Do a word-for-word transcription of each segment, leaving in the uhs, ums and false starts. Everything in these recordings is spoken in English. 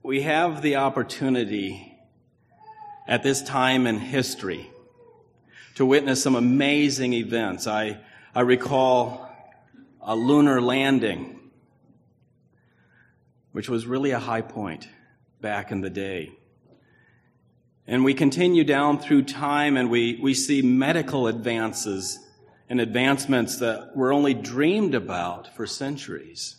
we have the opportunity at this time in history to witness some amazing events. I, I recall a lunar landing, which was really a high point back in the day. And we continue down through time and we, we see medical advances and advancements that were only dreamed about for centuries.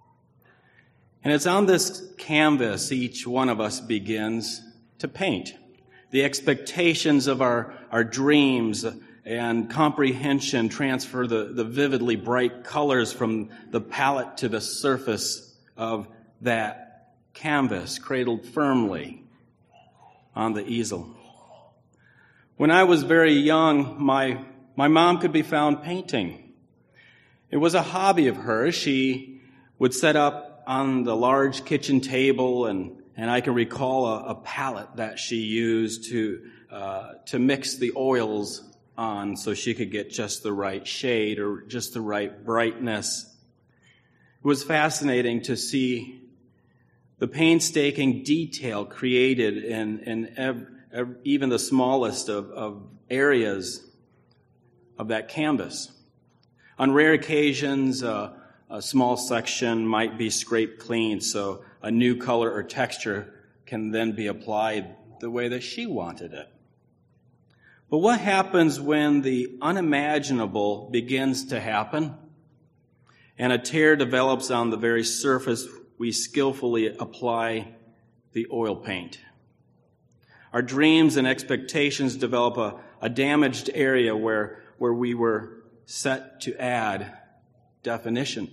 And it's on this canvas each one of us begins to paint. The expectations of our, our dreams and comprehension transfer the, the vividly bright colors from the palette to the surface of that canvas, cradled firmly on the easel. When I was very young, my, my mom could be found painting. It was a hobby of hers. She would set up on the large kitchen table, and, and I can recall a, a palette that she used to, uh, to mix the oils on so she could get just the right shade or just the right brightness. It was fascinating to see the painstaking detail created in, in ev- ev- even the smallest of, of areas of that canvas. On rare occasions, uh, a small section might be scraped clean so a new color or texture can then be applied the way that she wanted it. But what happens when the unimaginable begins to happen and a tear develops on the very surface we skillfully apply the oil paint? Our dreams and expectations develop a, a damaged area where, where we were set to add definition.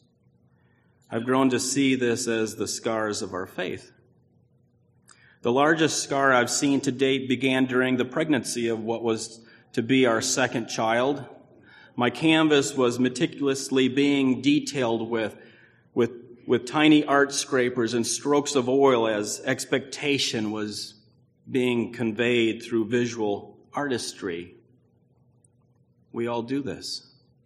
I've grown to see this as the scars of our faith. The largest scar I've seen to date began during the pregnancy of what was to be our second child. My canvas was meticulously being detailed with, with, with tiny art scrapers and strokes of oil as expectation was being conveyed through visual artistry. We all do this.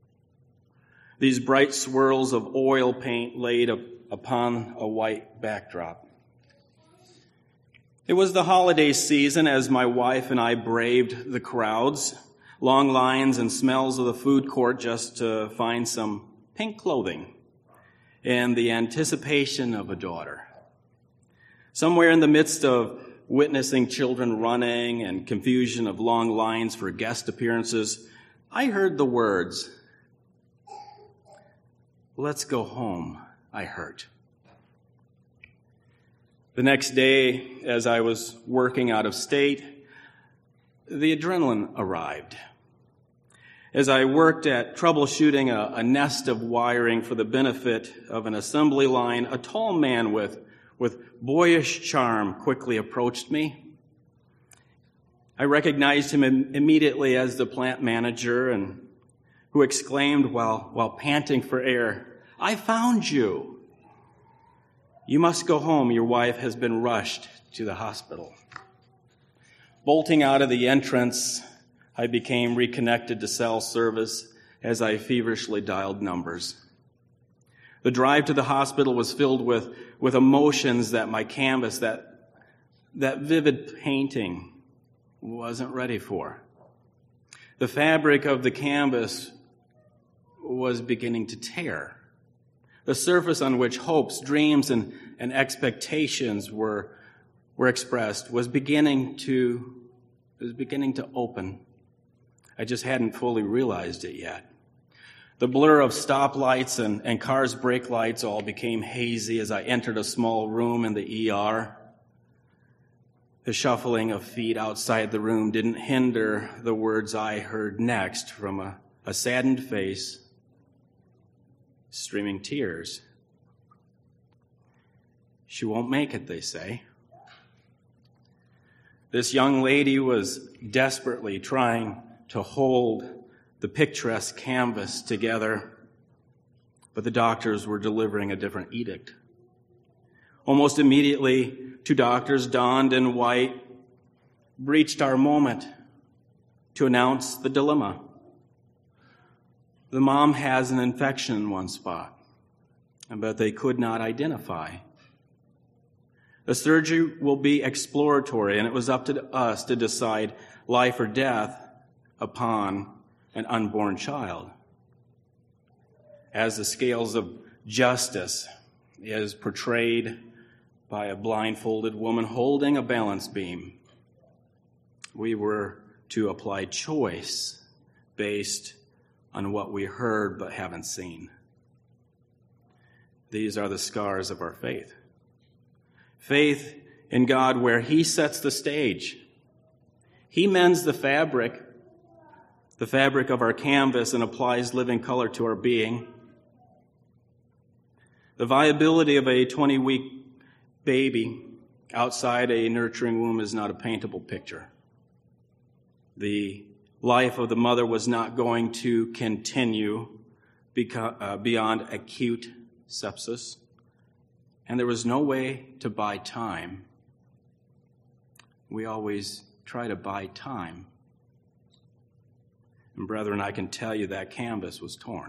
These bright swirls of oil paint laid up upon a white backdrop. It was the holiday season as my wife and I braved the crowds, long lines and smells of the food court just to find some pink clothing and the anticipation of a daughter. Somewhere in the midst of witnessing children running and confusion of long lines for guest appearances, I heard the words, "Let's go home," I heard. The next day, as I was working out of state, the adrenaline arrived. As I worked at troubleshooting a, a nest of wiring for the benefit of an assembly line, a tall man with, with boyish charm quickly approached me. I recognized him im- immediately as the plant manager, and who exclaimed while, while panting for air, "I found you. You must go home. Your wife has been rushed to the hospital." Bolting out of the entrance, I became reconnected to cell service as I feverishly dialed numbers. The drive to the hospital was filled with, with emotions that my canvas, that, that vivid painting, wasn't ready for. The fabric of the canvas was beginning to tear. The surface on which hopes, dreams, and, and expectations were, were expressed was beginning to was beginning to open. I just hadn't fully realized it yet. The blur of stoplights and, and cars' brake lights all became hazy as I entered a small room in the E R. The shuffling of feet outside the room didn't hinder the words I heard next from a, a saddened face, streaming tears. "She won't make it," they say. This young lady was desperately trying to hold the picturesque canvas together, but the doctors were delivering a different edict. Almost immediately, two doctors donned in white breached our moment to announce the dilemma. The mom has an infection in one spot, but they could not identify. The surgery will be exploratory, and it was up to us to decide life or death upon an unborn child. As the scales of justice is portrayed by a blindfolded woman holding a balance beam, we were to apply choice based on what we heard but haven't seen. These are the scars of our faith. Faith in God where He sets the stage. He mends the fabric, the fabric of our canvas, and applies living color to our being. The viability of a twenty-week baby outside a nurturing womb is not a paintable picture. The life of the mother was not going to continue beyond acute sepsis, and there was no way to buy time. We always try to buy time. And brethren, I can tell you that canvas was torn.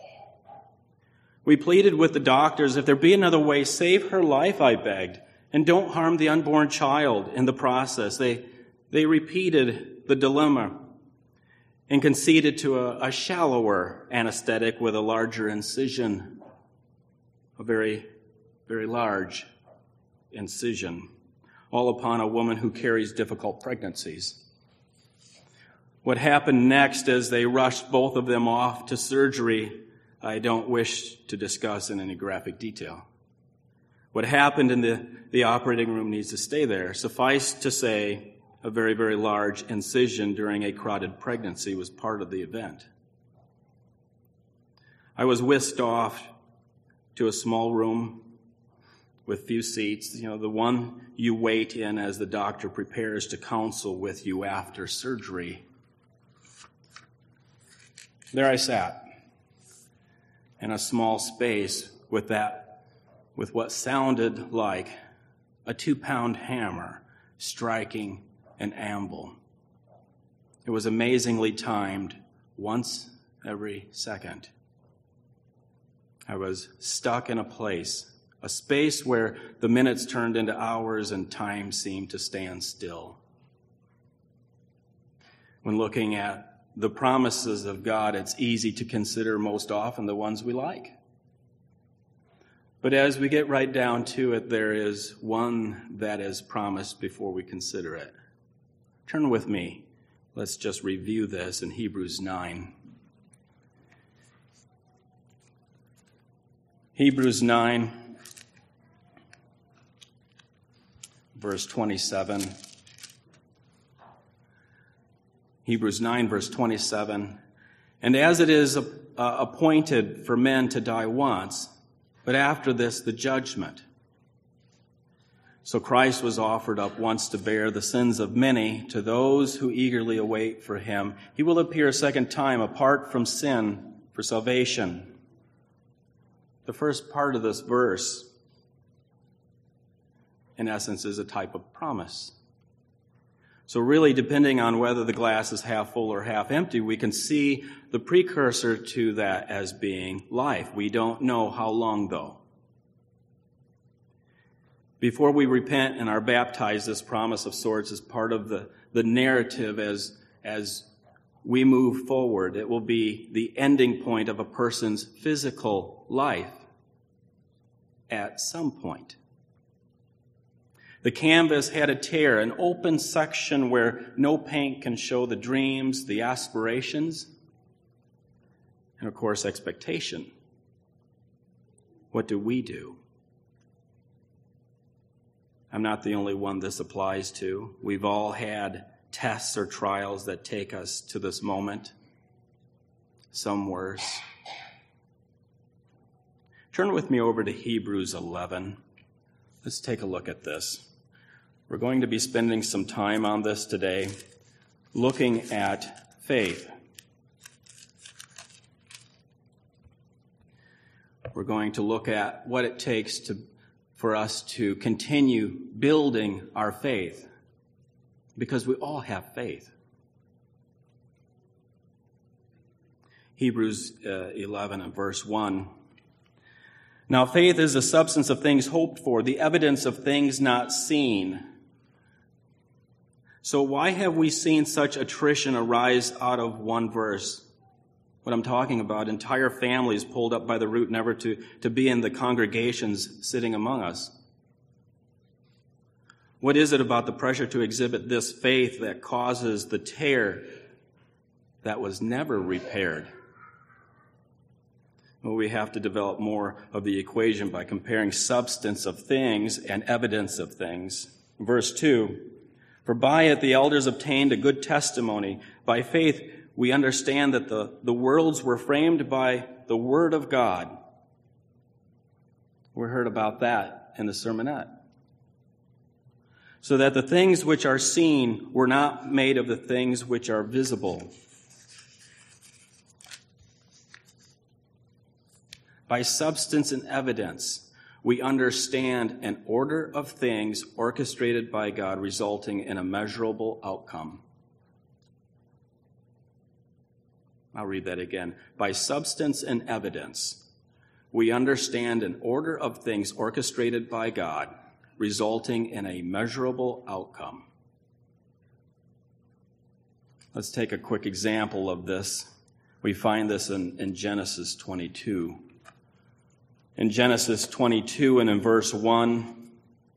We pleaded with the doctors, if there be another way, save her life, I begged, and don't harm the unborn child in the process. They, they repeated the dilemma and conceded to a, a shallower anesthetic with a larger incision, a very, very large incision, all upon a woman who carries difficult pregnancies. What happened next as they rushed both of them off to surgery, I don't wish to discuss in any graphic detail. What happened in the, the operating room needs to stay there. Suffice to say, a very, very large incision during a crowded pregnancy was part of the event. I was whisked off to a small room with few seats, you know, the one you wait in as the doctor prepares to counsel with you after surgery. There I sat in a small space with that, with what sounded like a two-pound hammer striking an anvil. It was amazingly timed, once every second. I was stuck in a place, a space where the minutes turned into hours and time seemed to stand still. When looking at the promises of God, it's easy to consider most often the ones we like. But as we get right down to it, there is one that is promised before we consider it. Turn with me. Let's just review this in Hebrews nine. Hebrews nine, verse twenty-seven. Hebrews nine, verse twenty-seven. And as it is uh, appointed for men to die once, but after this the judgment. So Christ was offered up once to bear the sins of many. To those who eagerly await for him, he will appear a second time apart from sin for salvation. The first part of this verse, in essence, is a type of promise. So really, depending on whether the glass is half full or half empty, we can see the precursor to that as being life. We don't know how long, though. Before we repent and are baptized, this promise of sorts is part of the, the narrative as, as we move forward. It will be the ending point of a person's physical life at some point. The canvas had a tear, an open section where no paint can show the dreams, the aspirations, and of course, expectation. What do we do? I'm not the only one this applies to. We've all had tests or trials that take us to this moment, some worse. Turn with me over to Hebrews eleven. Let's take a look at this. We're going to be spending some time on this today, looking at faith. We're going to look at what it takes to, for us to continue building our faith, because we all have faith. Hebrews uh, eleven and verse one. Now, faith is the substance of things hoped for, the evidence of things not seen. So why have we seen such attrition arise out of one verse? What I'm talking about, entire families pulled up by the root never to, to be in the congregations sitting among us. What is it about the pressure to exhibit this faith that causes the tear that was never repaired? Well, we have to develop more of the equation by comparing substance of things and evidence of things. Verse two, for by it the elders obtained a good testimony. By faith we understand that the, the worlds were framed by the word of God. We heard about that in the sermonette. So that the things which are seen were not made of the things which are visible. By substance and evidence, we understand an order of things orchestrated by God resulting in a measurable outcome. I'll read that again. By substance and evidence, we understand an order of things orchestrated by God resulting in a measurable outcome. Let's take a quick example of this. We find this in, in Genesis twenty-two. In Genesis twenty-two and in verse one,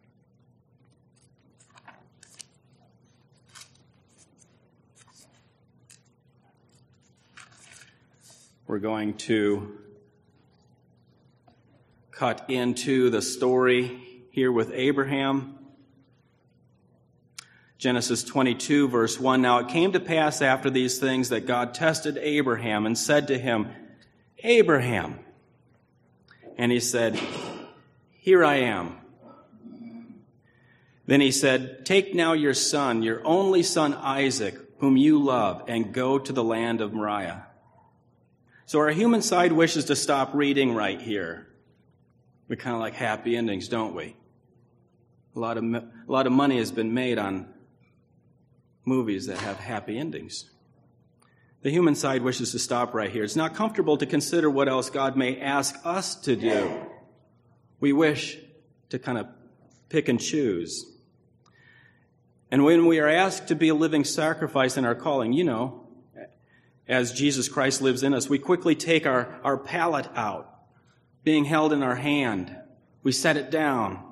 we're going to cut into the story here with Abraham. Genesis twenty-two, verse one, now it came to pass after these things that God tested Abraham and said to him, Abraham. And he said, here I am. Then he said, take now your son, your only son Isaac, whom you love, and go to the land of Moriah. So our human side wishes to stop reading right here. We kind of like happy endings, don't we? A lot of a lot of money has been made on movies that have happy endings. The human side wishes to stop right here. It's not comfortable to consider what else God may ask us to do. We wish to kind of pick and choose. And when we are asked to be a living sacrifice in our calling, you know, as Jesus Christ lives in us, we quickly take our, our palette out, being held in our hand. We set it down.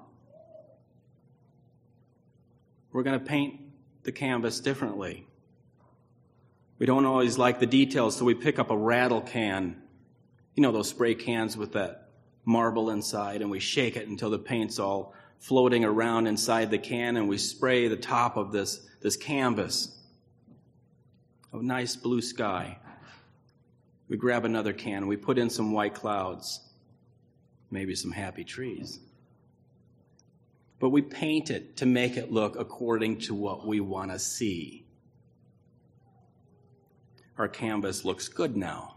We're going to paint the canvas differently. We don't always like the details, so we pick up a rattle can. You know those spray cans with that marble inside, and we shake it until the paint's all floating around inside the can, and we spray the top of this, this canvas of nice blue sky. We grab another can, and we put in some white clouds, maybe some happy trees. But we paint it to make it look according to what we want to see. Our canvas looks good now.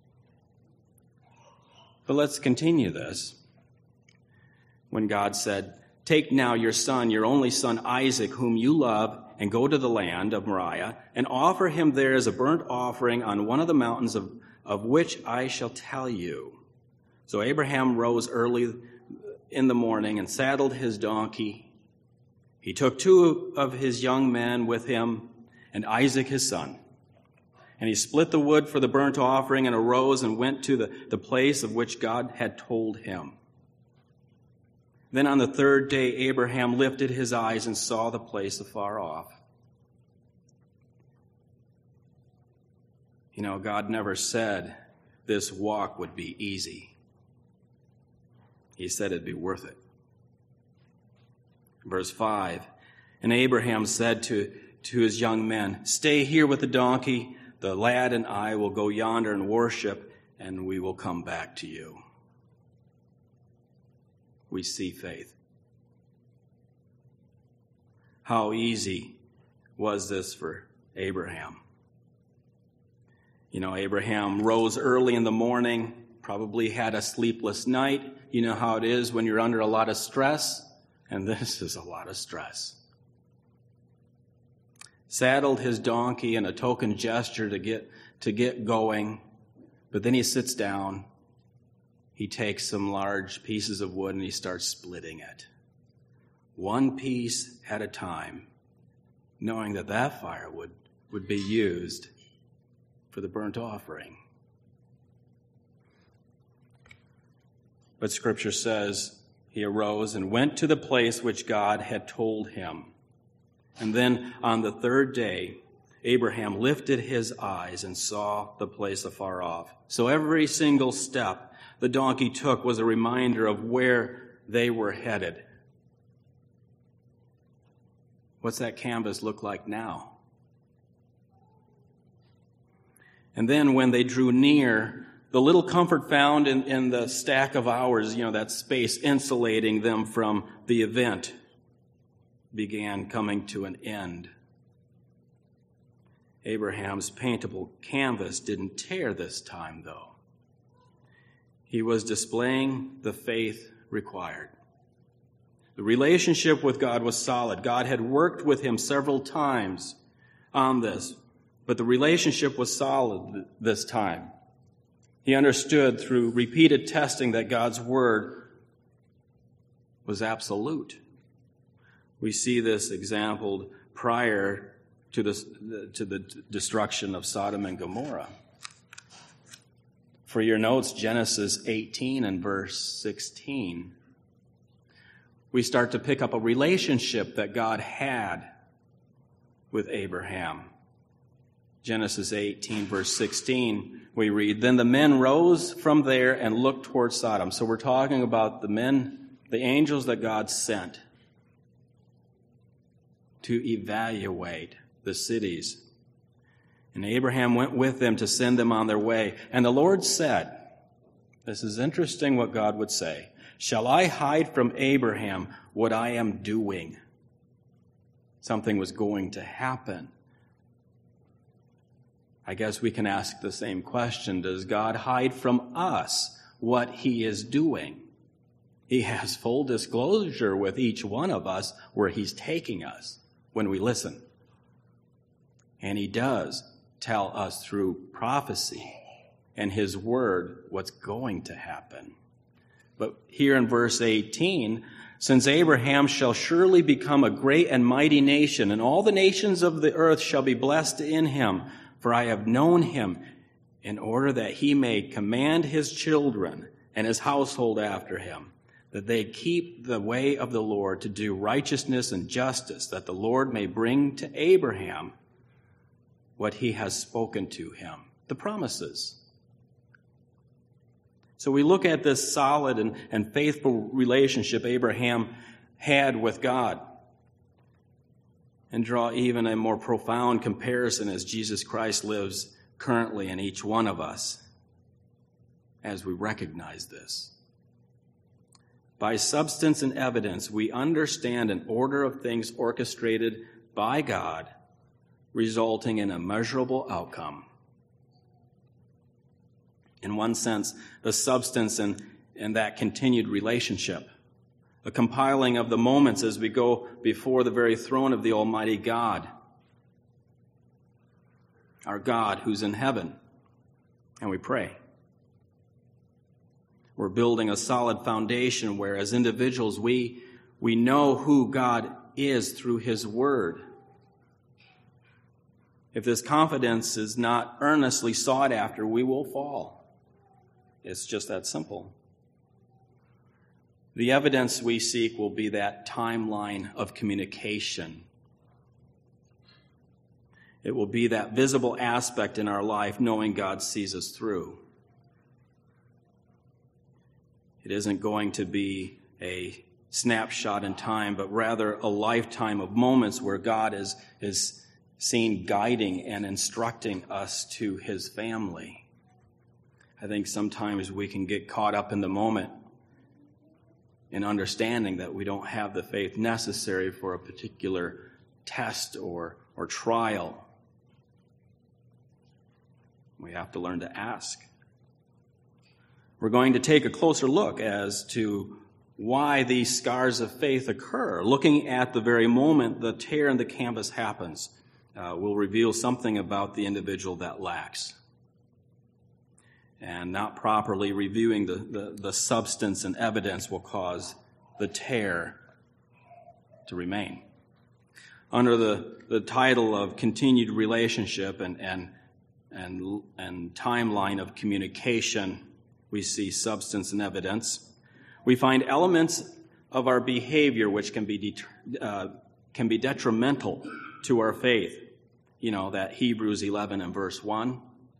But let's continue this. When God said, take now your son, your only son Isaac, whom you love, and go to the land of Moriah, and offer him there as a burnt offering on one of the mountains of, of which I shall tell you. So Abraham rose early in the morning and saddled his donkey. He took two of his young men with him and Isaac his son. And he split the wood for the burnt offering and arose and went to the, the place of which God had told him. Then on the third day, Abraham lifted his eyes and saw the place afar off. You know, God never said this walk would be easy. He said it'd be worth it. Verse five, and Abraham said to, to his young men, stay here with the donkey. The lad and I will go yonder and worship, and we will come back to you. We see faith. How easy was this for Abraham? You know, Abraham rose early in the morning, probably had a sleepless night. You know how it is when you're under a lot of stress, and this is a lot of stress. Saddled his donkey in a token gesture to get to get going, but then he sits down he takes some large pieces of wood and he starts splitting it, one piece at a time, knowing that that firewood would be used for the burnt offering. But Scripture says he arose and went to the place which God had told him. And then on the third day, Abraham lifted his eyes and saw the place afar off. So every single step the donkey took was a reminder of where they were headed. What's that canvas look like now? And then when they drew near, the little comfort found in, in the stack of hours, you know, that space insulating them from the event, began coming to an end. Abraham's paintable canvas didn't tear this time, though. He was displaying the faith required. The relationship with God was solid. God had worked with him several times on this, but the relationship was solid this time. He understood through repeated testing that God's word was absolute. We see this exampled prior to the, to the destruction of Sodom and Gomorrah. For your notes, Genesis eighteen and verse sixteen. We start to pick up a relationship that God had with Abraham. Genesis eighteen, verse sixteen, we read, Then the men rose from there and looked toward Sodom. So we're talking about the men, the angels that God sent to evaluate the cities. And Abraham went with them to send them on their way. And the Lord said, this is interesting what God would say, Shall I hide from Abraham what I am doing? Something was going to happen. I guess we can ask the same question. Does God hide from us what he is doing? He has full disclosure with each one of us where he's taking us when we listen. And he does tell us through prophecy and his word what's going to happen. But here in verse eighteen, since Abraham shall surely become a great and mighty nation, and all the nations of the earth shall be blessed in him, for I have known him in order that he may command his children and his household after him, that they keep the way of the Lord to do righteousness and justice, that the Lord may bring to Abraham what he has spoken to him, the promises. So we look at this solid and, and faithful relationship Abraham had with God and draw even a more profound comparison as Jesus Christ lives currently in each one of us as we recognize this. By substance and evidence, we understand an order of things orchestrated by God, resulting in a measurable outcome. In one sense, the substance and, and that continued relationship, a compiling of the moments as we go before the very throne of the Almighty God, our God who's in heaven, and we pray. We're building a solid foundation where as individuals we, we know who God is through his word. If this confidence is not earnestly sought after, we will fall. It's just that simple. The evidence we seek will be that timeline of communication. It will be that visible aspect in our life, knowing God sees us through. It isn't going to be a snapshot in time, but rather a lifetime of moments where God is, is seen guiding and instructing us to his family. I think sometimes we can get caught up in the moment in understanding that we don't have the faith necessary for a particular test or, or trial. We have to learn to ask. We're going to take a closer look as to why these scars of faith occur. Looking at the very moment the tear in the canvas happens, uh, will reveal something about the individual that lacks. And not properly reviewing the, the, the substance and evidence will cause the tear to remain. Under the, the title of continued relationship and, and, and, and timeline of communication, we see substance and evidence. We find elements of our behavior which can be det- uh, can be detrimental to our faith. You know, that Hebrews eleven and verse one.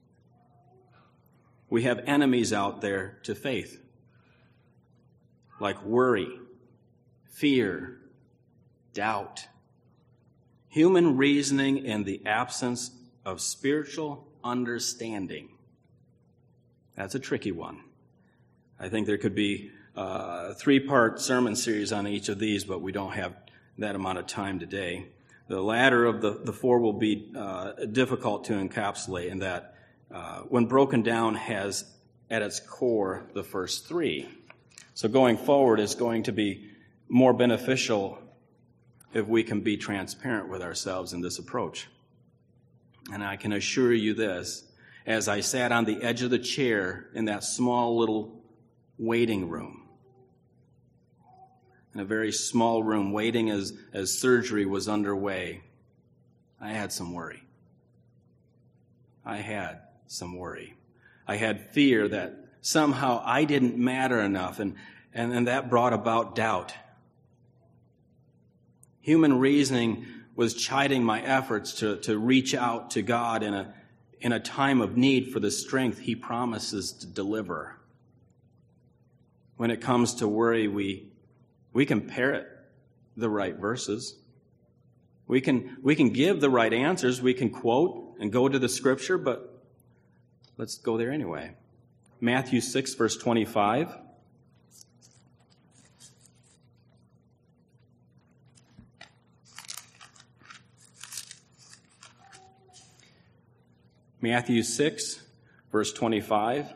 We have enemies out there to faith, like worry, fear, doubt, human reasoning in the absence of spiritual understanding. That's a tricky one. I think there could be a three-part sermon series on each of these, but we don't have that amount of time today. The latter of the, the four will be uh, difficult to encapsulate in that uh, when broken down has at its core the first three. So going forward is going to be more beneficial if we can be transparent with ourselves in this approach. And I can assure you this, as I sat on the edge of the chair in that small little waiting room, in a very small room, waiting as, as surgery was underway, I had some worry. I had some worry. I had fear that somehow I didn't matter enough, and, and, and that brought about doubt. Human reasoning was chiding my efforts to, to reach out to God in a, in a time of need for the strength He promises to deliver. When it comes to worry, we We can parrot the right verses. We can, we can give the right answers. We can quote and go to the scripture, but let's go there anyway. Matthew six, verse twenty-five. Matthew six, verse twenty-five.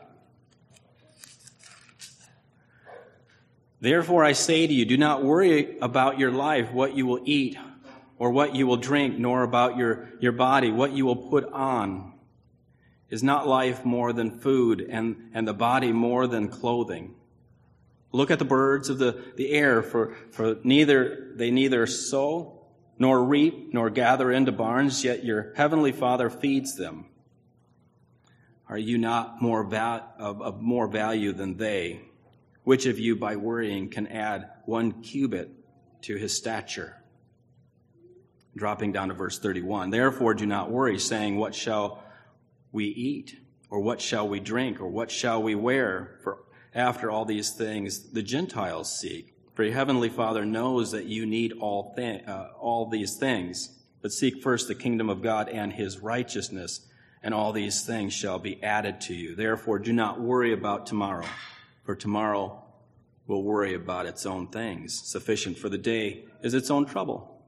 Therefore I say to you, do not worry about your life, what you will eat, or what you will drink, nor about your, your body, what you will put on. Is not life more than food, and, and the body more than clothing? Look at the birds of the, the air, for, for neither they neither sow, nor reap, nor gather into barns, yet your heavenly Father feeds them. Are you not more val- of, of more value than they? Which of you, by worrying, can add one cubit to his stature? Dropping down to verse thirty-one. Therefore, do not worry, saying, what shall we eat? Or what shall we drink? Or what shall we wear? For after all these things the Gentiles seek. For your heavenly Father knows that you need all, thi- uh, all these things. But seek first the kingdom of God and his righteousness, and all these things shall be added to you. Therefore, do not worry about tomorrow. For tomorrow will worry about its own things. Sufficient for the day is its own trouble.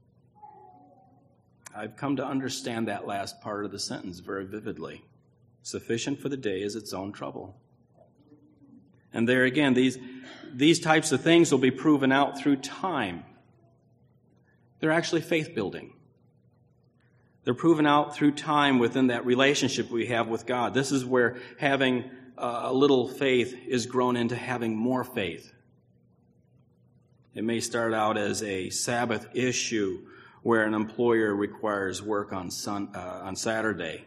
I've come to understand that last part of the sentence very vividly. Sufficient for the day is its own trouble. And there again, these, these types of things will be proven out through time. They're actually faith building. They're proven out through time within that relationship we have with God. This is where having a little faith is grown into having more faith. It may start out as a Sabbath issue where an employer requires work on sun, uh, on Saturday.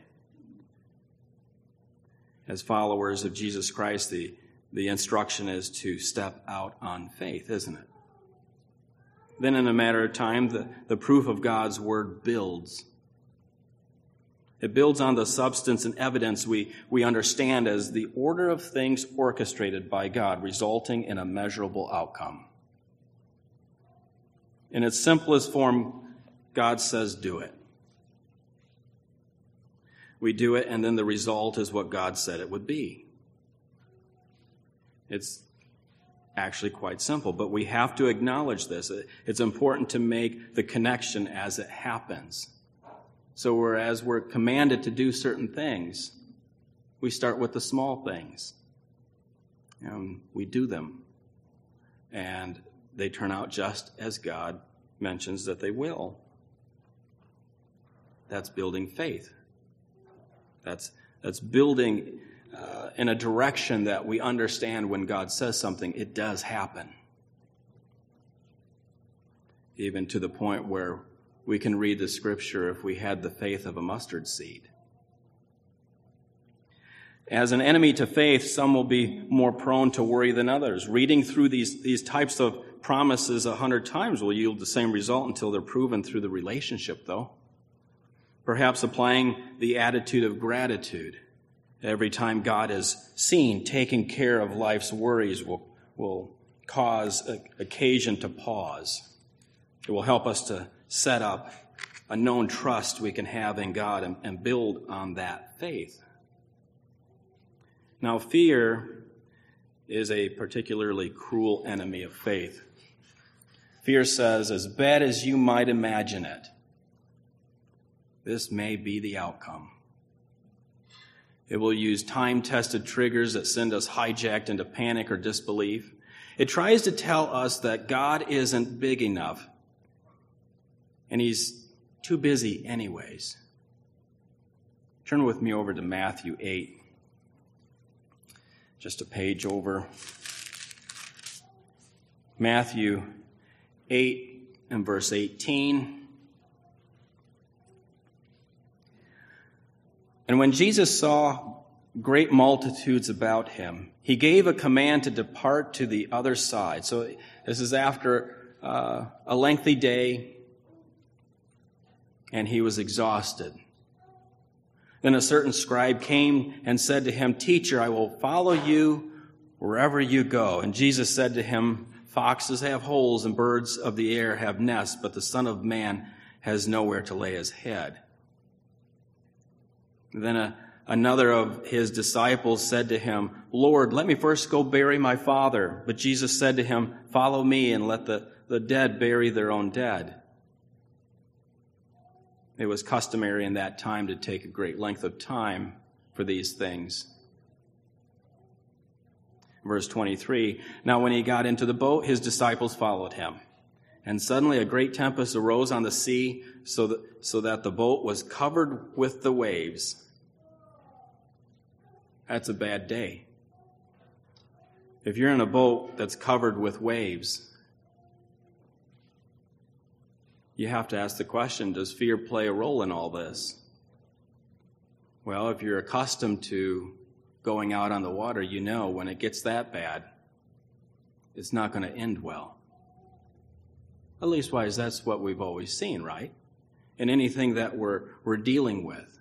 As followers of Jesus Christ, the, the instruction is to step out on faith, isn't it? Then in a matter of time, the, the proof of God's word builds. It builds on the substance and evidence we, we understand as the order of things orchestrated by God, resulting in a measurable outcome. In its simplest form, God says, do it. We do it, and then the result is what God said it would be. It's actually quite simple, but we have to acknowledge this. It's important to make the connection as it happens. So whereas we're commanded to do certain things, we start with the small things. And we do them. And they turn out just as God mentions that they will. That's building faith. That's, that's building uh, in a direction that we understand when God says something, it does happen. Even to the point where we can read the scripture if we had the faith of a mustard seed. As an enemy to faith, some will be more prone to worry than others. Reading through these, these types of promises a hundred times will yield the same result until they're proven through the relationship, though. Perhaps applying the attitude of gratitude every time God is seen taking care of life's worries will, will cause a, occasion to pause. It will help us to set up a known trust we can have in God and, and build on that faith. Now, fear is a particularly cruel enemy of faith. Fear says, as bad as you might imagine it, this may be the outcome. It will use time-tested triggers that send us hijacked into panic or disbelief. It tries to tell us that God isn't big enough, and he's too busy anyways. Turn with me over to Matthew eight. Just a page over. Matthew eight and verse eighteen. And when Jesus saw great multitudes about him, he gave a command to depart to the other side. So this is after uh, a lengthy day, and he was exhausted. Then a certain scribe came and said to him, "Teacher, I will follow you wherever you go." And Jesus said to him, "Foxes have holes and birds of the air have nests, but the Son of Man has nowhere to lay his head." Then a, another of his disciples said to him, "Lord, let me first go bury my father." But Jesus said to him, "Follow me and let the, the dead bury their own dead." It was customary in that time to take a great length of time for these things. Verse twenty-three, now when he got into the boat, his disciples followed him. And suddenly a great tempest arose on the sea, so that, so that the boat was covered with the waves. That's a bad day. If you're in a boat that's covered with waves, you have to ask the question, does fear play a role in all this? Well, if you're accustomed to going out on the water, you know when it gets that bad, it's not going to end well. At least wise, that's what we've always seen, right? In anything that we're, we're dealing with.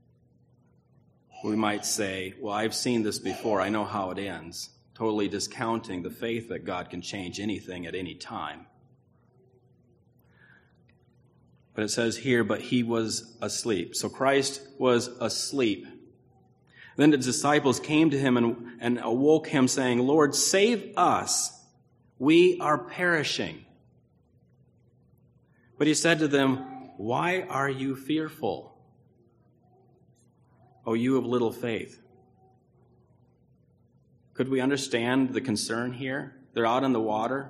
We might say, well, I've seen this before. I know how it ends. Totally discounting the faith that God can change anything at any time. But it says here, but he was asleep. So Christ was asleep. Then the disciples came to him and, and awoke him, saying, "Lord, save us. We are perishing." But he said to them, "Why are you fearful, O you of little faith?" Could we understand the concern here? They're out in the water.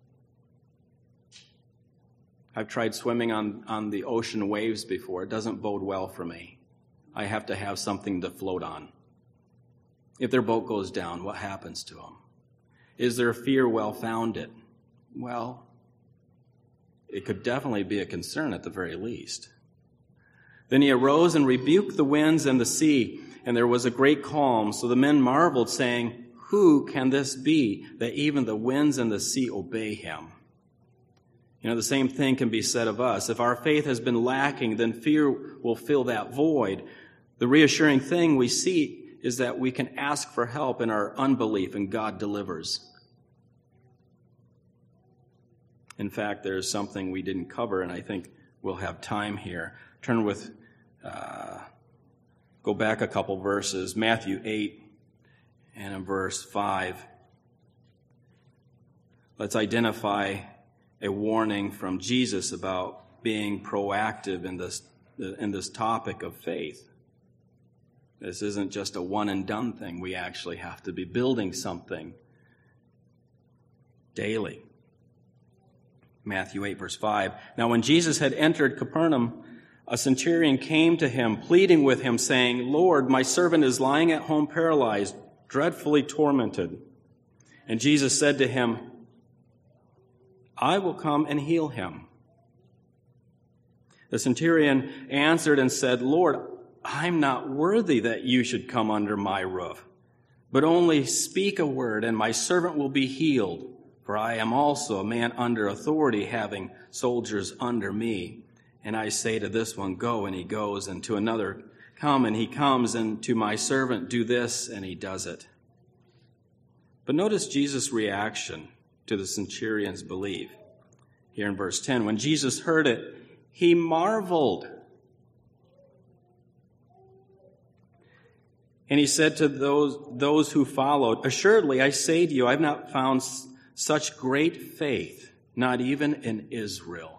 I've tried swimming on, on the ocean waves before. It doesn't bode well for me. I have to have something to float on. If their boat goes down, what happens to them? Is their fear well-founded? Well, it could definitely be a concern at the very least. Then he arose and rebuked the winds and the sea, and there was a great calm. So the men marveled, saying, "Who can this be, that even the winds and the sea obey him?" You know, the same thing can be said of us. If our faith has been lacking, then fear will fill that void. The reassuring thing we see is that we can ask for help in our unbelief, and God delivers. In fact, there's something we didn't cover, and I think we'll have time here. Turn with, uh, go back a couple verses. Matthew eight and in verse five. Let's identify a warning from Jesus about being proactive in this, in this topic of faith. This isn't just a one and done thing. We actually have to be building something daily. Matthew eight, verse five. Now when Jesus had entered Capernaum, a centurion came to him, pleading with him, saying, "Lord, my servant is lying at home paralyzed, dreadfully tormented." And Jesus said to him, "I will come and heal him." The centurion answered and said, "Lord, I'm not worthy that you should come under my roof, but only speak a word, and my servant will be healed. For I am also a man under authority, having soldiers under me. And I say to this one, 'Go,' and he goes, and to another, 'Come,' and he comes, and to my servant, 'Do this,' and he does it." But notice Jesus' reaction to the centurion's belief. Here in verse ten, when Jesus heard it, he marveled. And he said to those, those who followed, "Assuredly, I say to you, I've not found such great faith, not even in Israel."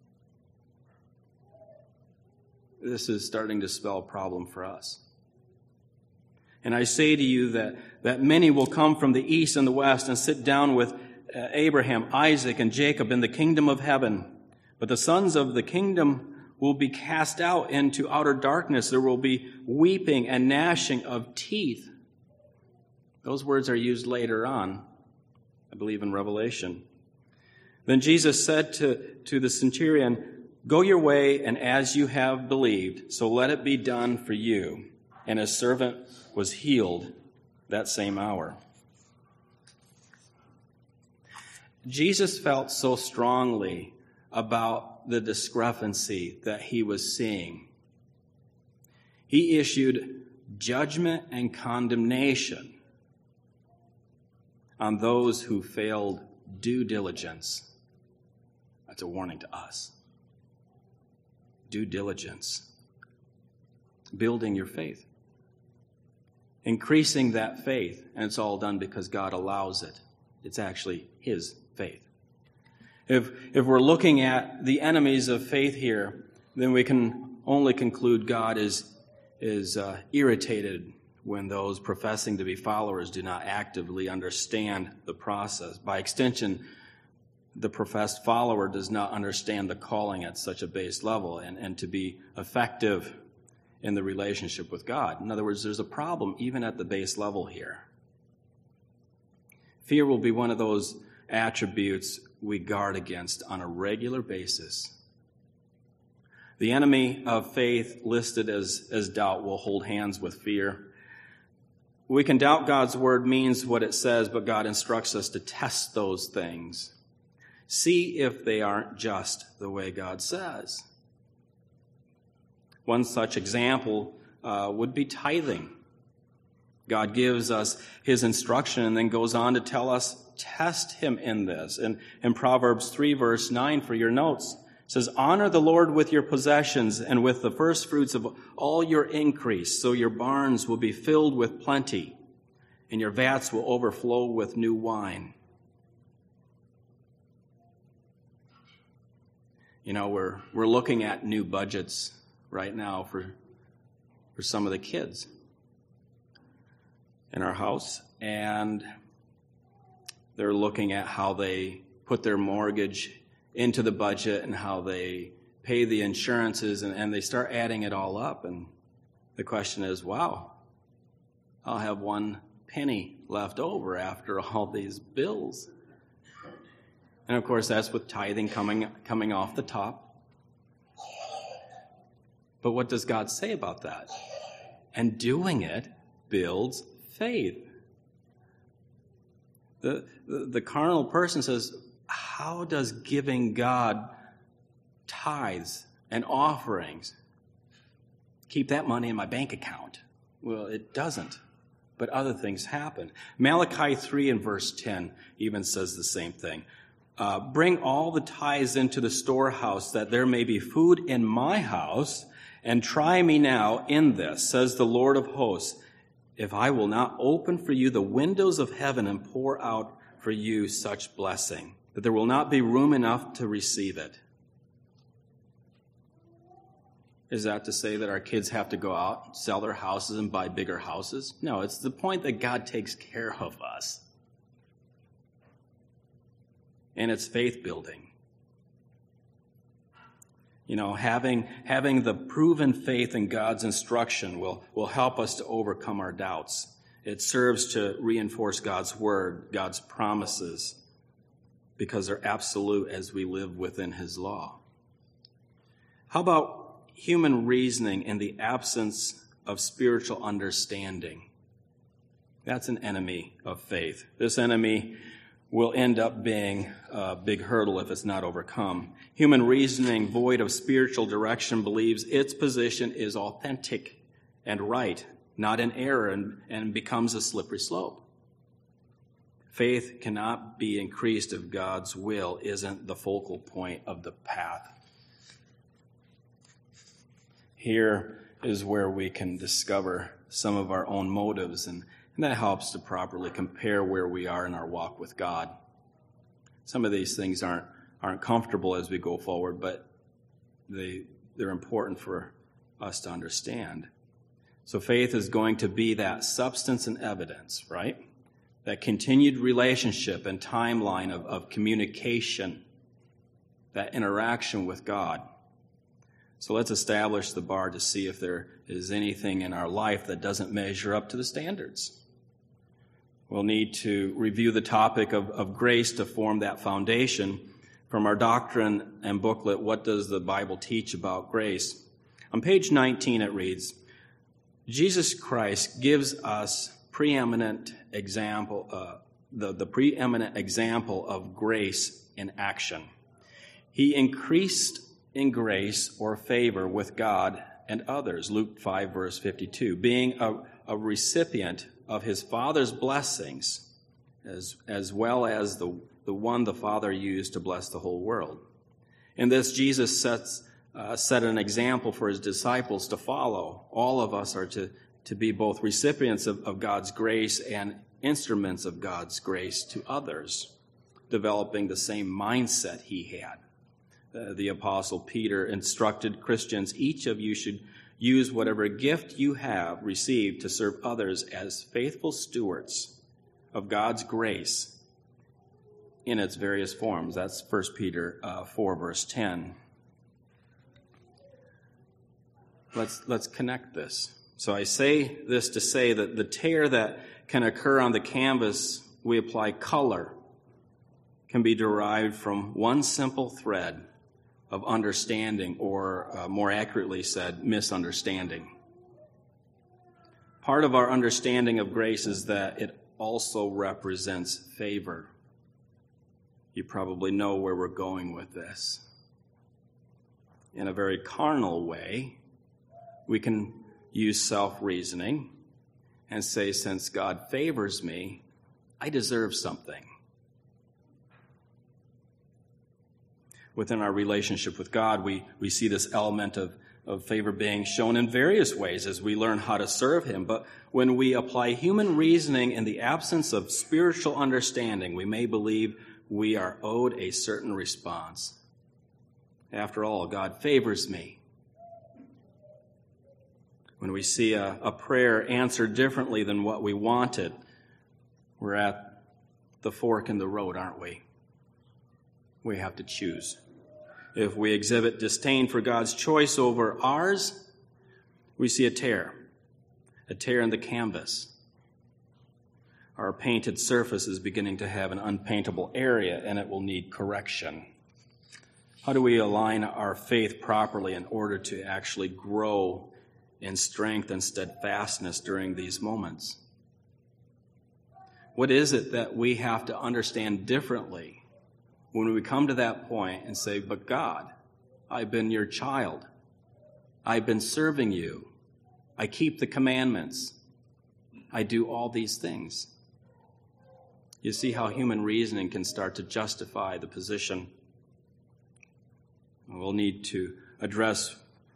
This is starting to spell a problem for us. "And I say to you that, that many will come from the east and the west and sit down with uh, Abraham, Isaac, and Jacob in the kingdom of heaven. But the sons of the kingdom will be cast out into outer darkness. There will be weeping and gnashing of teeth." Those words are used later on, I believe in Revelation. Then Jesus said to, to the centurion, "Go your way, and as you have believed, so let it be done for you." And his servant was healed that same hour. Jesus felt so strongly about the discrepancy that he was seeing. He issued judgment and condemnation on those who failed due diligence. That's a warning to us. Due diligence. Building your faith. Increasing that faith. And it's all done because God allows it. It's actually his faith. If, if we're looking at the enemies of faith here, then we can only conclude God is, is uh, irritated when those professing to be followers do not actively understand the process. By extension, the professed follower does not understand the calling at such a base level and, and to be effective in the relationship with God. In other words, there's a problem even at the base level here. Fear will be one of those attributes we guard against on a regular basis. The enemy of faith listed as, as doubt will hold hands with fear. We can doubt God's word means what it says, but God instructs us to test those things. See if they aren't just the way God says. One such example uh, would be tithing. God gives us his instruction and then goes on to tell us, test him in this. And in Proverbs three, verse nine, for your notes, it says, "Honor the Lord with your possessions and with the first fruits of all your increase, so your barns will be filled with plenty, and your vats will overflow with new wine." You know, we're we're looking at new budgets right now for for some of the kids in our house, and they're looking at how they put their mortgage into the budget and how they pay the insurances, and, and they start adding it all up. And the question is, wow, I'll have one penny left over after all these bills. And of course, that's with tithing coming coming off the top. But what does God say about that? And doing it builds faith. The, the, the carnal person says, how does giving God tithes and offerings keep that money in my bank account? Well, it doesn't. But other things happen. Malachi three and verse ten even says the same thing. Uh, "Bring all the tithes into the storehouse, that there may be food in my house, and try me now in this, says the Lord of hosts, if I will not open for you the windows of heaven and pour out for you such blessing, that there will not be room enough to receive it." Is that to say that our kids have to go out, sell their houses, and buy bigger houses? No, it's the point that God takes care of us. And it's faith building. You know, having having the proven faith in God's instruction will, will help us to overcome our doubts. It serves to reinforce God's word, God's promises, because they're absolute as we live within his law. How about human reasoning in the absence of spiritual understanding? That's an enemy of faith. This enemy will end up being a big hurdle if it's not overcome. Human reasoning, void of spiritual direction, believes its position is authentic and right, not in error, and, and becomes a slippery slope. Faith cannot be increased if God's will isn't the focal point of the path. Here is where we can discover some of our own motives, and, and that helps to properly compare where we are in our walk with God. Some of these things aren't aren't comfortable as we go forward, but they they're important for us to understand. So faith is going to be that substance and evidence, right? That continued relationship and timeline of, of communication, that interaction with God. So let's establish the bar to see if there is anything in our life that doesn't measure up to the standards. We'll need to review the topic of, of grace to form that foundation. From our doctrine and booklet, What Does the Bible Teach About Grace? On page nineteen it reads, Jesus Christ gives us preeminent example, uh, the, the preeminent example of grace in action. He increased in grace or favor with God and others, Luke five, verse fifty-two, being a, a recipient of his Father's blessings, as, as well as the, the one the Father used to bless the whole world. In this, Jesus sets, uh, set an example for his disciples to follow. All of us are to, to be both recipients of, of God's grace and instruments of God's grace to others, developing the same mindset he had. Uh, the Apostle Peter instructed Christians, each of you should use whatever gift you have received to serve others as faithful stewards of God's grace in its various forms. That's First Peter uh, four, verse ten. Let's, let's connect this. So I say this to say that the tear that can occur on the canvas we apply color can be derived from one simple thread of understanding, or uh, more accurately said, misunderstanding. Part of our understanding of grace is that it also represents favor. You probably know where we're going with this. In a very carnal way, we can use self-reasoning and say, since God favors me, I deserve something. Within our relationship with God, we, we see this element of, of favor being shown in various ways as we learn how to serve him. But when we apply human reasoning in the absence of spiritual understanding, we may believe we are owed a certain response. After all, God favors me. When we see a, a prayer answered differently than what we wanted, we're at the fork in the road, aren't we? We have to choose. If we exhibit disdain for God's choice over ours, we see a tear, a tear in the canvas. Our painted surface is beginning to have an unpaintable area, and it will need correction. How do we align our faith properly in order to actually grow in strength and steadfastness during these moments? What is it that we have to understand differently when we come to that point and say, but God, I've been your child. I've been serving you. I keep the commandments. I do all these things. You see how human reasoning can start to justify the position. We'll need to address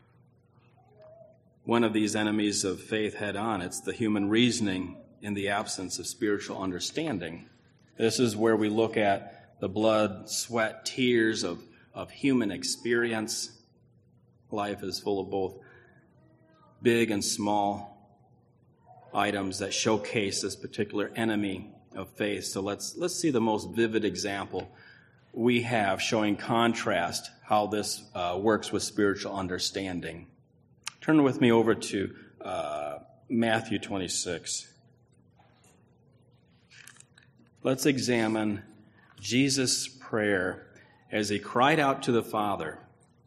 one of these enemies of faith head on. It's the human reasoning in the absence of spiritual understanding. This is where we look at the blood, sweat, tears of, of human experience. Life is full of both big and small items that showcase this particular enemy of faith. So let's let's see the most vivid example we have showing contrast how this uh, works with spiritual understanding. Turn with me over to uh, Matthew twenty-six. Let's examine Jesus' prayer as he cried out to the Father.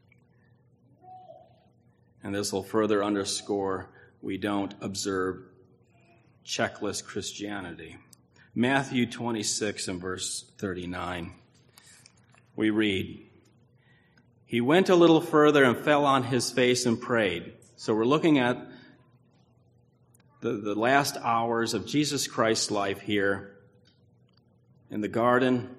And this will further underscore we don't observe checklist Christianity. Matthew twenty-six and verse thirty-nine. We read, "He went a little further and fell on his face and prayed." So we're looking at the, the last hours of Jesus Christ's life here in the garden.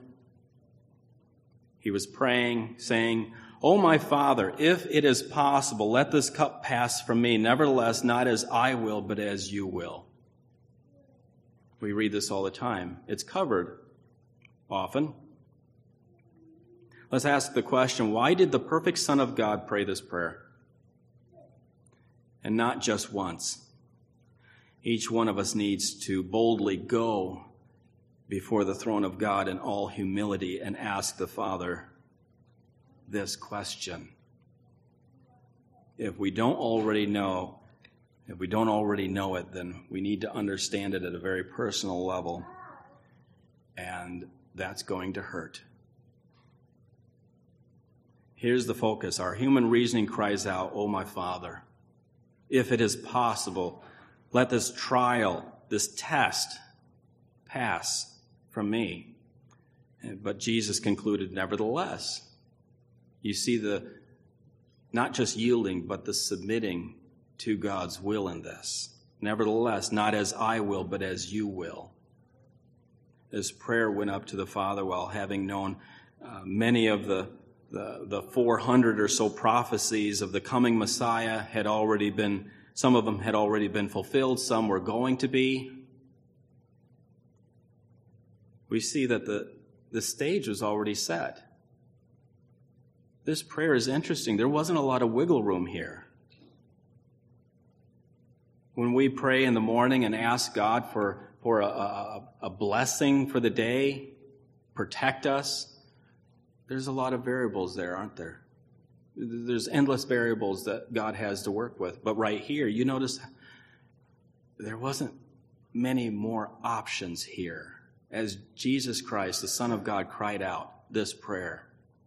He was praying, saying, "O my Father, if it is possible, let this cup pass from me. Nevertheless, not as I will, but as you will." We read this all the time. It's covered often. Let's ask the question, why did the perfect Son of God pray this prayer? And not just once. Each one of us needs to boldly go before the throne of God in all humility and ask the Father this question. If we don't already know, if we don't already know it, then we need to understand it at a very personal level, and that's going to hurt. Here's the focus. Our human reasoning cries out, "Oh, my Father, if it is possible, let this trial, this test, pass from me." But Jesus concluded, "Nevertheless." You see the, not just yielding, but the submitting to God's will in this. "Nevertheless, not as I will, but as you will." This prayer went up to the Father while having known uh, many of the, the, the four hundred or so prophecies of the coming Messiah had already been, some of them had already been fulfilled, some were going to be. We see that the, the stage was already set. This prayer is interesting. There wasn't a lot of wiggle room here. When we pray in the morning and ask God for, for a, a, a blessing for the day, protect us, there's a lot of variables there, aren't there? There's endless variables that God has to work with. But right here, you notice there wasn't many more options here as Jesus Christ, the Son of God, cried out this prayer.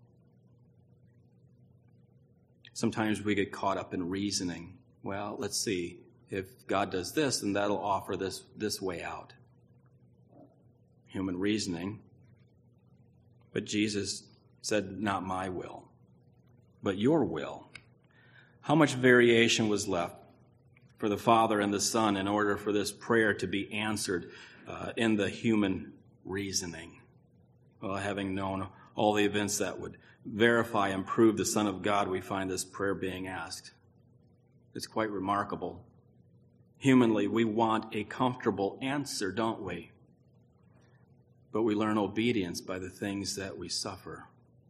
Sometimes we get caught up in reasoning. Well, let's see. If God does this, then that'll offer this, this way out. Human reasoning. But Jesus said, "Not my will, but your will." How much variation was left for the Father and the Son in order for this prayer to be answered uh, in the human reasoning? Well, having known all the events that would verify and prove the Son of God, we find this prayer being asked. It's quite remarkable. Humanly, we want a comfortable answer, don't we? But we learn obedience by the things that we suffer.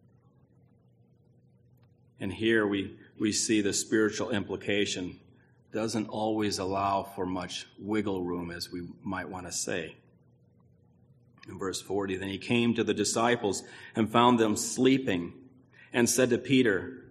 And here we, we see the spiritual implication doesn't always allow for much wiggle room, as we might want to say. In verse forty, "Then he came to the disciples and found them sleeping and said to Peter,"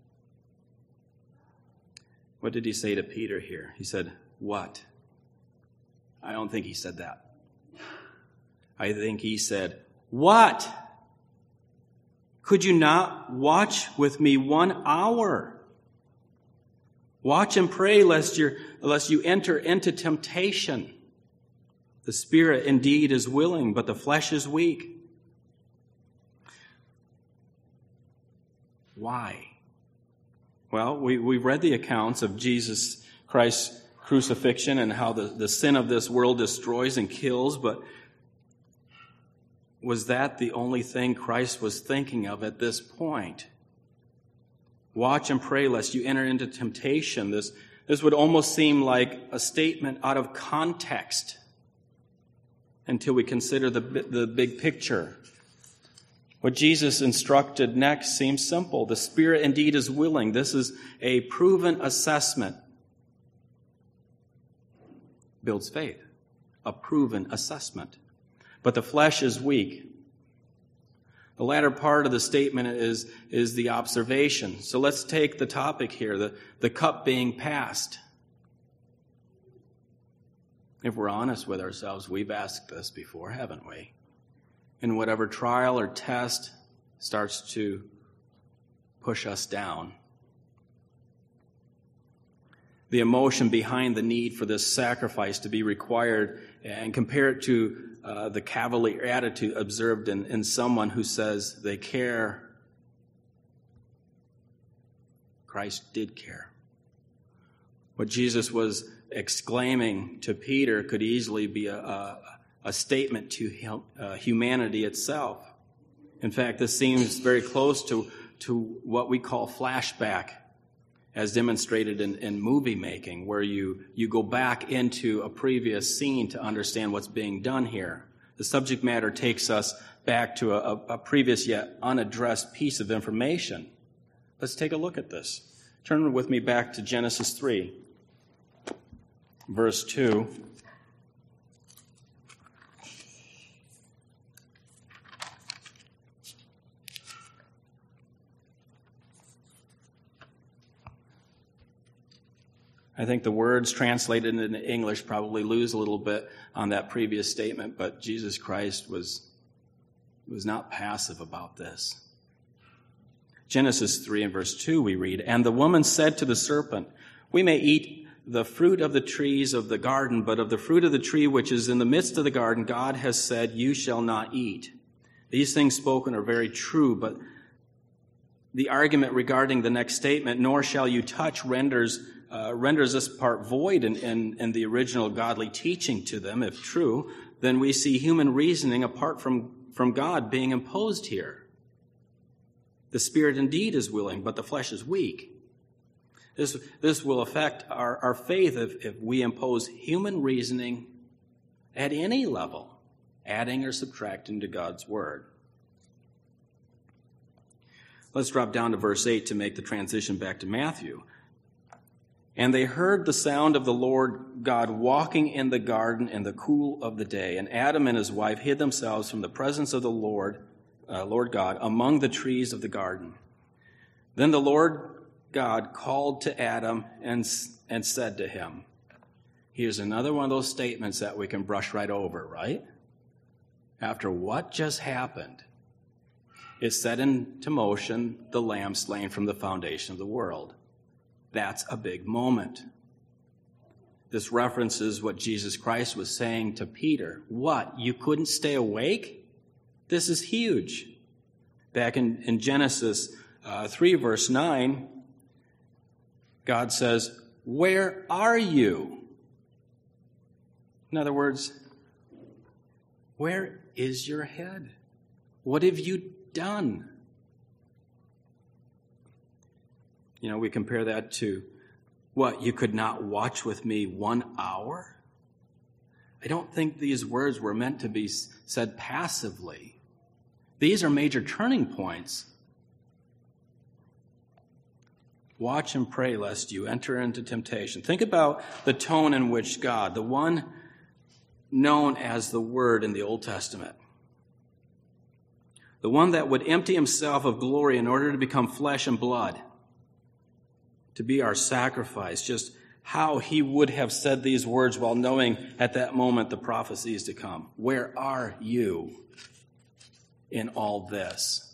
what did he say to Peter here? He said, "What?" I don't think he said that. I think he said, "What? Could you not watch with me one hour? Watch and pray lest, you're, lest you enter into temptation. The spirit indeed is willing, but the flesh is weak." Why? Well, we, we've read the accounts of Jesus Christ's crucifixion and how the, the sin of this world destroys and kills, but was that the only thing Christ was thinking of at this point? Watch and pray lest you enter into temptation. This, this would almost seem like a statement out of context until we consider the, the big picture. What Jesus instructed next seems simple. The spirit indeed is willing. This is a proven assessment. Builds faith. A proven assessment. But the flesh is weak. The latter part of the statement is, is the observation. So let's take the topic here, the, the cup being passed. If we're honest with ourselves, we've asked this before, haven't we? And whatever trial or test starts to push us down, the emotion behind the need for this sacrifice to be required, and compare it to uh, the cavalier attitude observed in, in someone who says they care. Christ did care. What Jesus was exclaiming to Peter could easily be a, a, a statement to hum, uh, humanity itself. In fact, this seems very close to, to what we call flashback, as demonstrated in, in movie making, where you, you go back into a previous scene to understand what's being done here. The subject matter takes us back to a, a previous yet unaddressed piece of information. Let's take a look at this. Turn with me back to Genesis three, verse two. I think the words translated into English probably lose a little bit on that previous statement, but Jesus Christ was, was not passive about this. Genesis three and verse two we read, "And the woman said to the serpent, we may eat the fruit of the trees of the garden, but of the fruit of the tree which is in the midst of the garden, God has said, you shall not eat. These things spoken are very true, but the argument regarding the next statement, nor shall you touch, renders Uh, renders this part void in, in, in the original godly teaching to them. If true, then we see human reasoning apart from, from God being imposed here. The spirit indeed is willing, but the flesh is weak. This, this will affect our, our faith if, if we impose human reasoning at any level, adding or subtracting to God's word. Let's drop down to verse eight to make the transition back to Matthew. "And they heard the sound of the Lord God walking in the garden in the cool of the day. And Adam and his wife hid themselves from the presence of the Lord, uh, Lord God, among the trees of the garden. Then the Lord God called to Adam and, and said to him," here's another one of those statements that we can brush right over, right? After what just happened, it set into motion the lamb slain from the foundation of the world. That's a big moment. This references what Jesus Christ was saying to Peter. What? You couldn't stay awake? This is huge. Back in, in Genesis uh, three, verse nine, God says, "Where are you?" In other words, where is your head? What have you done? You know, we compare that to, what, you could not watch with me one hour? I don't think these words were meant to be said passively. These are major turning points. Watch and pray lest you enter into temptation. Think about the tone in which God, the one known as the Word in the Old Testament, the one that would empty himself of glory in order to become flesh and blood, to be our sacrifice, just how he would have said these words while knowing at that moment the prophecies to come. Where are you in all this?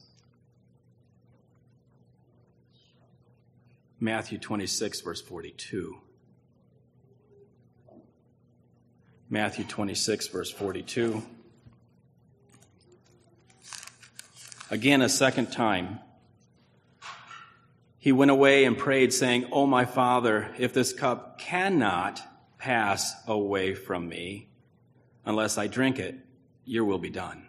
Matthew twenty-six, verse forty-two. Matthew twenty-six, verse forty-two. Again, a second time, he went away and prayed, saying, "O my Father, if this cup cannot pass away from me unless I drink it, your will be done."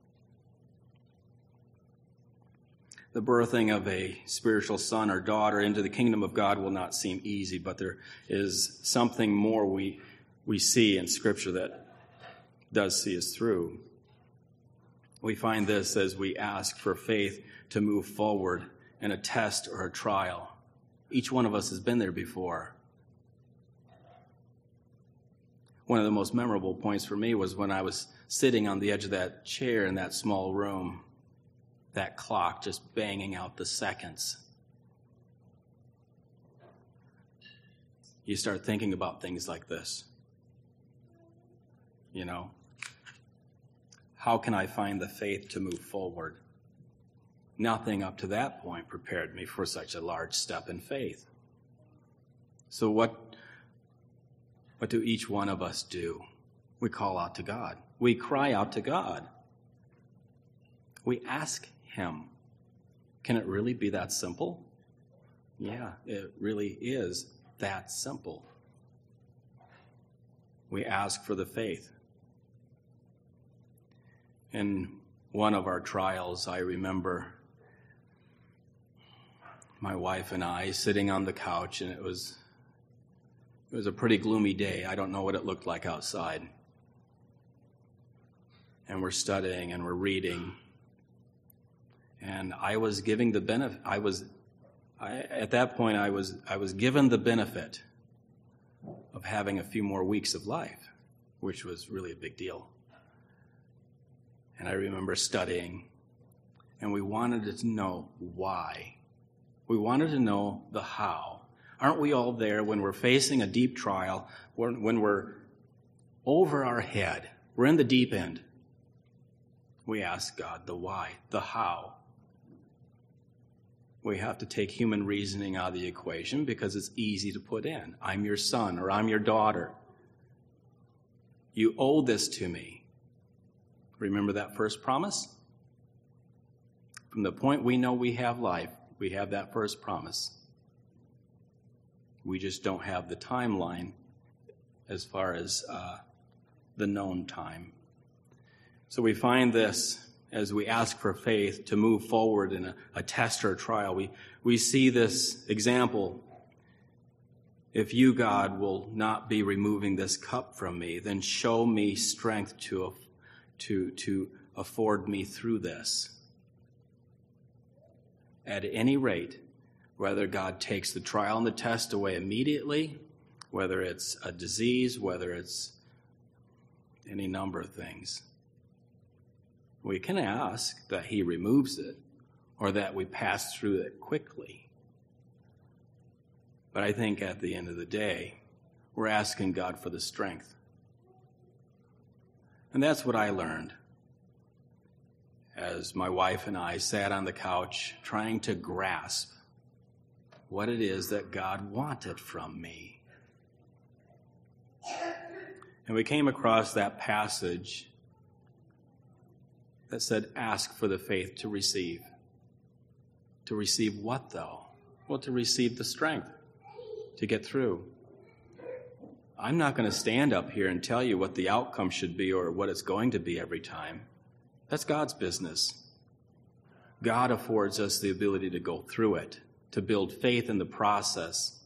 The birthing of a spiritual son or daughter into the kingdom of God will not seem easy, but there is something more we, we see in Scripture that does see us through. We find this as we ask for faith to move forward in a test or a trial. Each one of us has been there before. One of the most memorable points for me was when I was sitting on the edge of that chair in that small room, that clock just banging out the seconds. You start thinking about things like this. You know, how can I find the faith to move forward? Nothing up to that point prepared me for such a large step in faith. So what, what do each one of us do? We call out to God. We cry out to God. We ask Him. Can it really be that simple? Yeah, it really is that simple. We ask for the faith. In one of our trials, I remember my wife and I sitting on the couch, and it was it was a pretty gloomy day. I don't know what it looked like outside. And we're studying and we're reading. And I was giving the benefit. I was, I, at that point, I was I was given the benefit of having a few more weeks of life, which was really a big deal. And I remember studying, and we wanted to know why. We wanted to know the how. Aren't we all there when we're facing a deep trial, when, when we're over our head, we're in the deep end? We ask God the why, the how. We have to take human reasoning out of the equation because it's easy to put in. I'm your son or I'm your daughter. You owe this to me. Remember that first promise? From the point we know we have life, we have that first promise. We just don't have the timeline as far as uh, the known time. So we find this as we ask for faith to move forward in a, a test or a trial. We, we see this example. If you, God, will not be removing this cup from me, then show me strength to, to, to afford me through this. At any rate, whether God takes the trial and the test away immediately, whether it's a disease, whether it's any number of things, we can ask that He removes it or that we pass through it quickly. But I think at the end of the day, we're asking God for the strength. And that's what I learned as my wife and I sat on the couch trying to grasp what it is that God wanted from me. And we came across that passage that said, ask for the faith to receive. To receive what, though? Well, to receive the strength to get through. I'm not going to stand up here and tell you what the outcome should be or what it's going to be every time. That's God's business. God affords us the ability to go through it, to build faith in the process.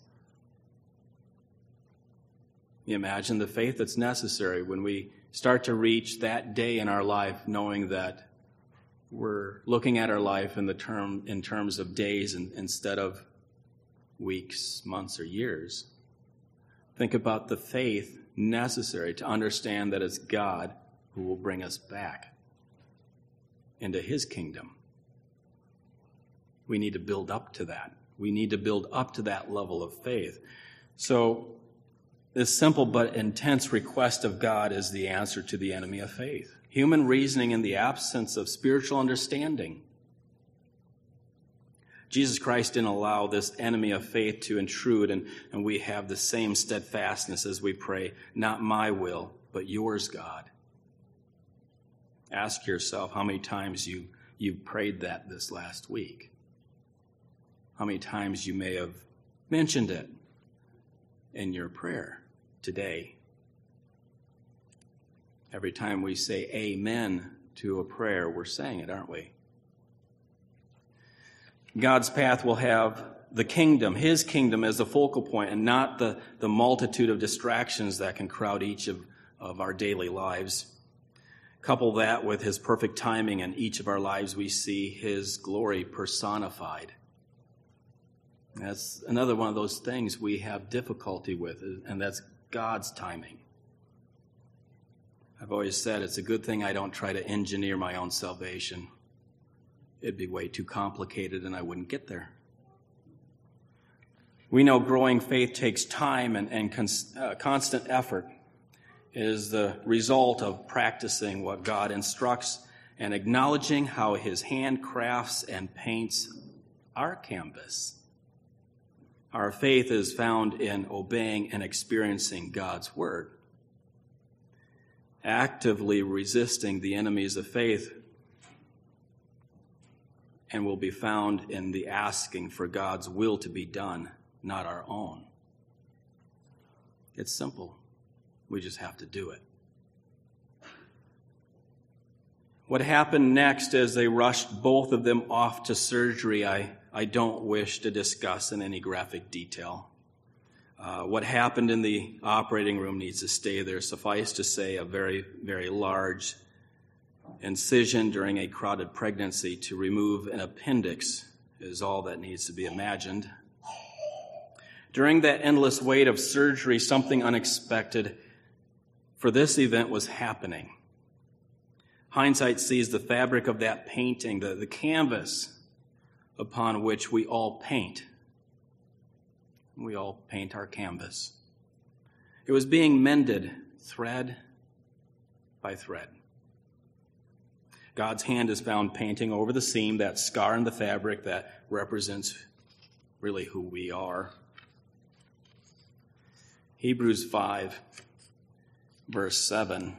You imagine the faith that's necessary when we start to reach that day in our life knowing that we're looking at our life in the term in terms of days and, instead of weeks, months, or years. Think about the faith necessary to understand that it's God who will bring us back into His kingdom. We need to build up to that. We need to build up to that level of faith. So this simple but intense request of God is the answer to the enemy of faith. Human reasoning in the absence of spiritual understanding. Jesus Christ didn't allow this enemy of faith to intrude, and, and we have the same steadfastness as we pray, not my will, but yours, God. Ask yourself how many times you, you've prayed that this last week. How many times you may have mentioned it in your prayer today. Every time we say amen to a prayer, we're saying it, aren't we? God's path will have the kingdom, His kingdom, as the focal point and not the, the multitude of distractions that can crowd each of, of our daily lives. Couple that with His perfect timing in each of our lives, we see His glory personified. That's another one of those things we have difficulty with, and that's God's timing. I've always said it's a good thing I don't try to engineer my own salvation. it'd be way too complicated and I wouldn't get there. We know growing faith takes time and, and cons- uh, constant effort. It is the result of practicing what God instructs and acknowledging how his hand crafts and paints our canvas. Our faith is found in obeying and experiencing God's word. Actively resisting the enemies of faith and will be found in the asking for God's will to be done, not our own. It's simple. We just have to do it. What happened next as they rushed both of them off to surgery, I, I don't wish to discuss in any graphic detail. Uh, what happened in the operating room needs to stay there. Suffice to say, a very, very large incision during a crowded pregnancy to remove an appendix is all that needs to be imagined. During that endless wait of surgery, something unexpected for this event was happening. Hindsight sees the fabric of that painting, the, the canvas upon which we all paint. We all paint our canvas. It was being mended thread by thread. God's hand is found painting over the seam, that scar in the fabric that represents really who we are. Hebrews five, verse seven.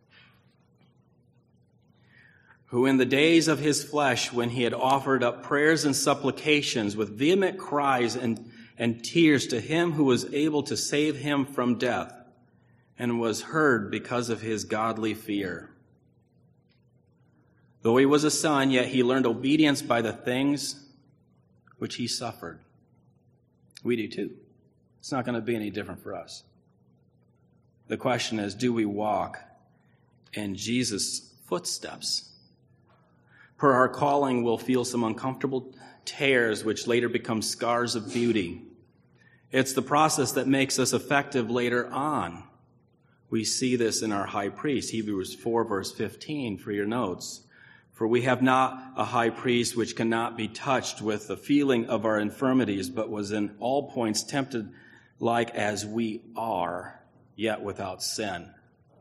Who in the days of his flesh, when he had offered up prayers and supplications with vehement cries and, and tears to him who was able to save him from death, and was heard because of his godly fear. Though he was a son, yet he learned obedience by the things which he suffered. We do too. It's not going to be any different for us. The question is, do we walk in Jesus' footsteps? Per our calling, we'll feel some uncomfortable tears, which later become scars of beauty. It's the process that makes us effective later on. We see this in our high priest, Hebrews four, verse fifteen, for your notes. For we have not a high priest which cannot be touched with the feeling of our infirmities, but was in all points tempted like as we are, yet without sin.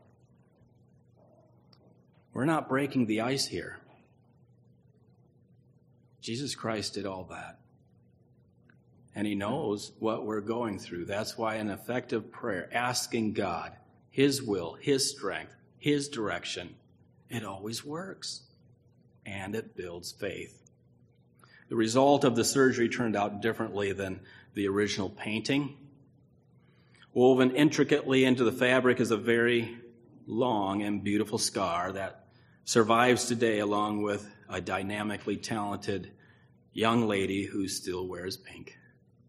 We're not breaking the ice here. Jesus Christ did all that. And he knows what we're going through. That's why an effective prayer, asking God, his will, his strength, his direction, it always works. And it builds faith. The result of the surgery turned out differently than the original painting. Woven intricately into the fabric is a very long and beautiful scar that survives today, along with a dynamically talented young lady who still wears pink.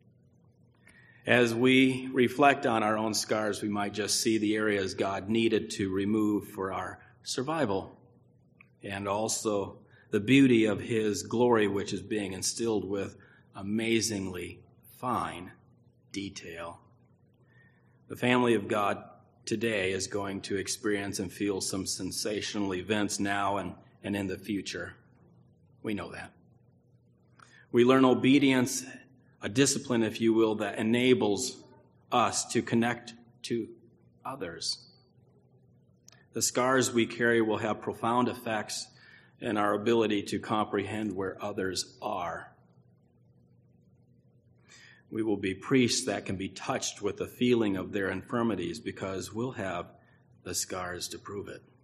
As we reflect on our own scars, we might just see the areas God needed to remove for our survival, and also the beauty of his glory, which is being instilled with amazingly fine detail. The family of God today is going to experience and feel some sensational events now and, and in the future. We know that. We learn obedience, a discipline, if you will, that enables us to connect to others. The scars we carry will have profound effects in our ability to comprehend where others are. We will be priests that can be touched with the feeling of their infirmities because we'll have the scars to prove it.